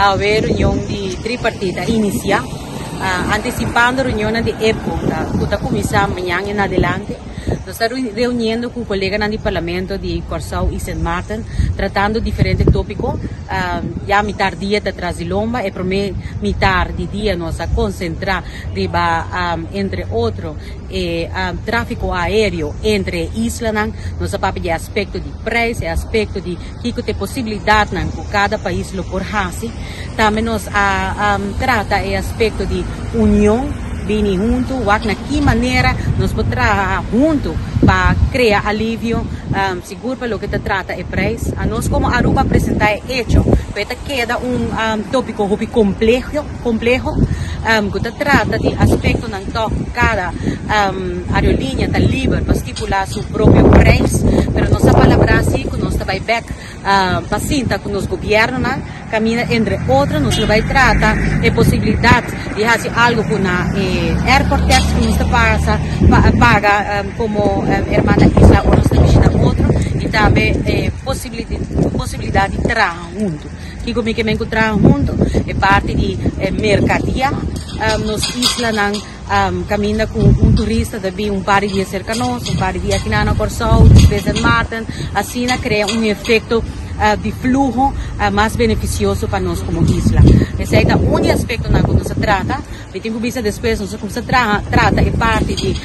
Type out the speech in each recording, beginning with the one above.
haver reunião de tripartita iniciar, antecipando a reunião de época, que está começando amanhã em adelante. Nós estamos reunindo com colegas do Parlamento de Corsau e St. Martin, tratando diferentes tópicos. Já a metade dia está atrás de Lomba, e para metade de dia nós vamos concentrar, entre outros, tráfego aéreo entre islas. Nós vamos ver aspecto de preço, aspecto de que tem possibilidade que cada país lo por fazer. Também nós trata o aspecto de união, vir junto, de que maneira nós podemos trabalhar junto para criar alívio, seguro para o que se trata é preço. A nós como Aruba apresentar é hecho, porque queda tópico muito complexo, que se trata de aspecto na cada aerolínea está livre para estipular seu próprio preço, mas nossa palavra assim, que nós também back paciente com os governos, caminha entre outros, nós vai tratar a possibilidade de fazer algo com a airport tax que nós paga como irmã da isla ou nós também outro, e também possibilidade de trabalhar junto. Que como que encontrar junto é parte de mercadia. Nos islas caminha com turista de par de dias cerca nós, par de dias aqui na Corsau, depois de Martin, assim cria efeito de fluxo mais beneficioso para nós como isla. Esse é o único aspecto que nós trata. E tem que ver depois nós como se trata é parte de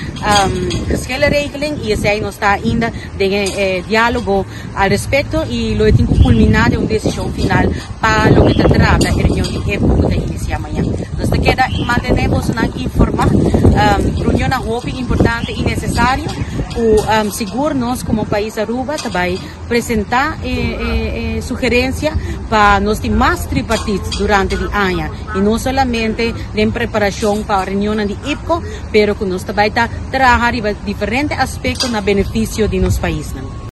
regeling, e esse aí nós está ainda em diálogo al respeito, e lo tem que culminar de uma decisão final para o que se trata a reunião de época que inicia amanhã. Nós queda mantenemos informar, reunião importante e necessário, o seguro nós como país Aruba também apresentar sugerência para nós ter mais tripartites durante o ano, e não somente em preparação para a reunião de IPCO, mas que nós também trabalhar em diferentes aspectos no benefício de nosso país.